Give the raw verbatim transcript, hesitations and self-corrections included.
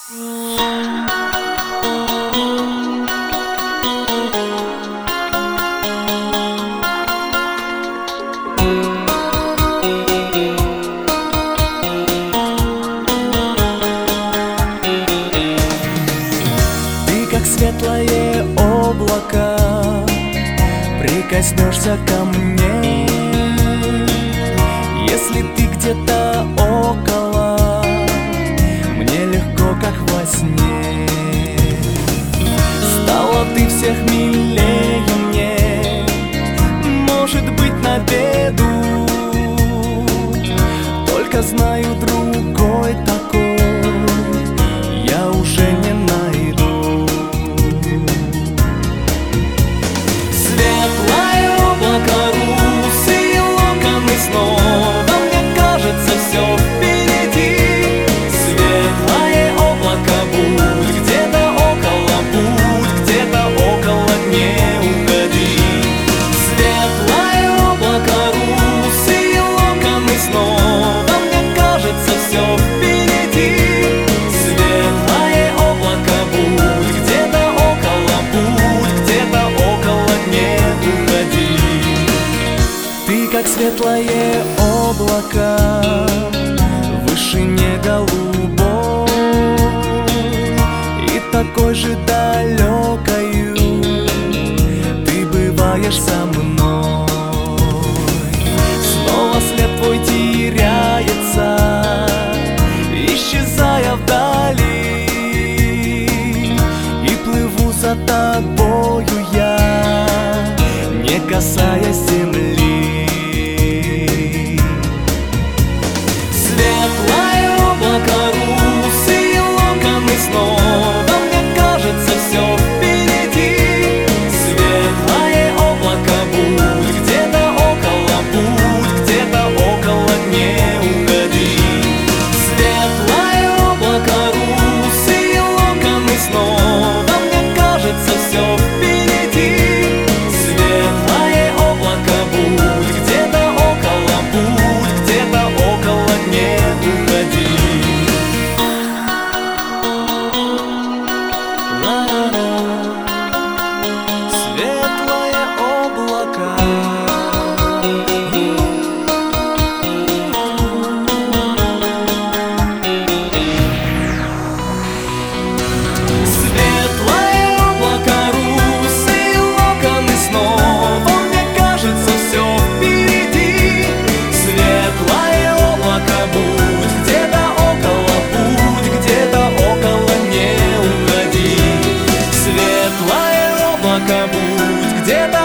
Ты как светлое облако, прикоснешься ко мне. Если ты где-то около, мне легко, как во сне. Стала ты всех милее мне, может быть, на беду. Только знаю, другой такой я уже не найду. Светлое облако, русые локоны снова, мне кажется, все впереди. Светлое облако, будь где-то около, будь где-то около, не уходи. Светлое облако, русые локоны снова, мне кажется, все впереди. Светлое облако, будь где-то около, будь где-то около, не уходи. Ты как светлое облако в вышине голубой, и такой же далекою ты бываешь со мной. Снова след твой теряется, исчезая вдали, и плыву за тобою я, не касаясь земли. Светлое облако, русые локоны снова, мне кажется, все впереди. Светлое облако, будь где-то около, будь где-то около, не уходи. Светлое облако, русые локоны снова, мне кажется, все впереди. Светлое облако, будь где-то около, будь где-то около, не уходи. Светлое облако. Светлое облако, русые локоны снова, мне кажется, все впереди. Светлое облако, будь где-то около, будь где-то около, не уходи. Светлое облако, будь где-то